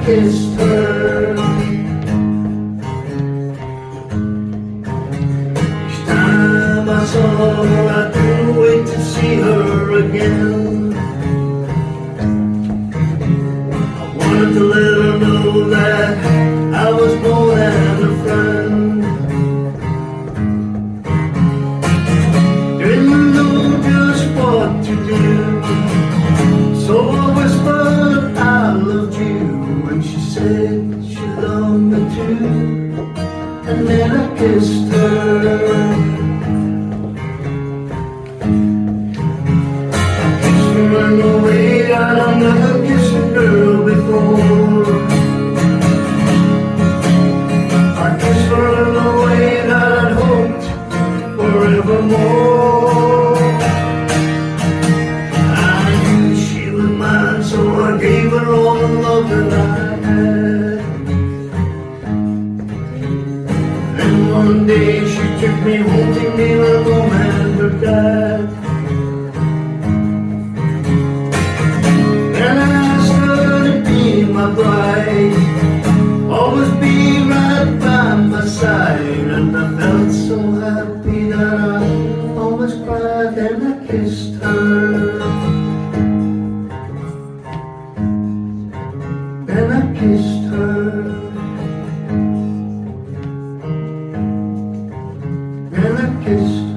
kissed her. Each time I saw her, I couldn't wait to see her again. I wanted to let her know that I was more than a friend. Didn't know just what to do, so I whispered I loved you, and she said she loved me too, and then I kissed her. I kissed her in a way that I've never kissed a girl before. I kissed her in a way that I'd hoped forevermore. I knew she was mine, so I gave her all the love that I had. Then one day she took me home to meet her mom and her dad. Then I asked her to be my bride, always be right by my side, and I felt so happy that I almost cried. And I kissed her, and I kissed her, and I kissed her.